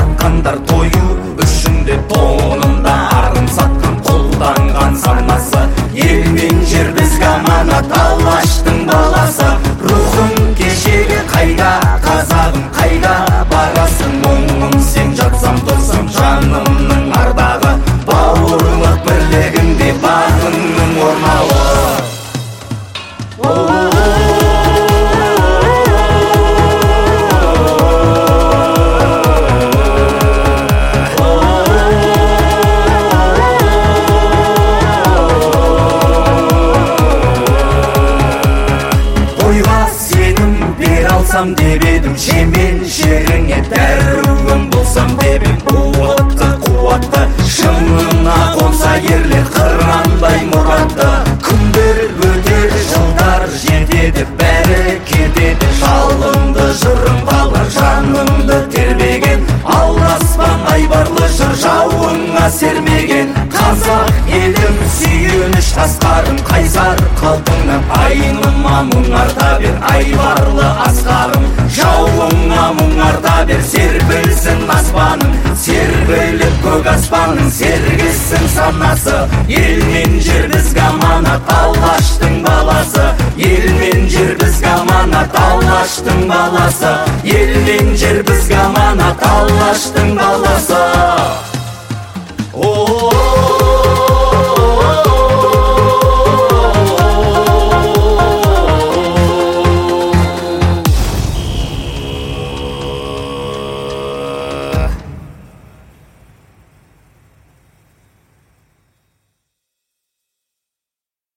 сатқандар тою үшінде тонында арын сатқан қолданған санасы. Ел мен жер бізге аманат, Алаштың баласы. Рухың кешегі қайда, қазағым қайда барасың? Мұңым сен жатсам тұрсам жанымның ардағы, бауырлық бірлігінде бағыңның орнауы. Деп едім жемен жеріңе дәруім болсам деп едім. Қуатты шыңына қонса ерлер қырандай мұратты. Күндер өтер, жылдар жетеді, бәрі кетеді. Жалынды жырым қалар жаныңды тербеген, алдаспан айбарлы жыр жауыңа сермеген. Қазақ елім сүйеніш тасқарым, қайсар қалпыңнан айныма мұң арта бер. Айбарлы асқарым, жауыңа мұң арта бер. Серпілсін аспаның, серпіліп көк аспаның, сергісін санасы. Ел мен жер бізге аманат, Алаштың баласы. Ел мен жер бізге аманат, Алаштың баласы. Ел мен жер бізге аманат, Алаштың баласы.